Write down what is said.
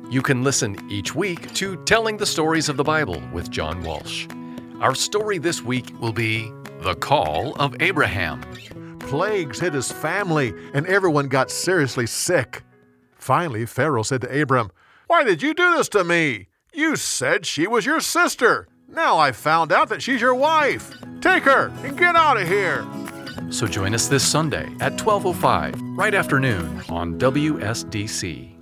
You can listen each week to Telling the Stories of the Bible with John Walsh. Our story this week will be The Call of Abraham. Plagues hit his family, and everyone got seriously sick. Finally, Pharaoh said to Abram, "Why did you do this to me? You said she was your sister. Now I found out that she's your wife. Take her and get out of here." So join us this Sunday at 12:05, right after noon on WSDC.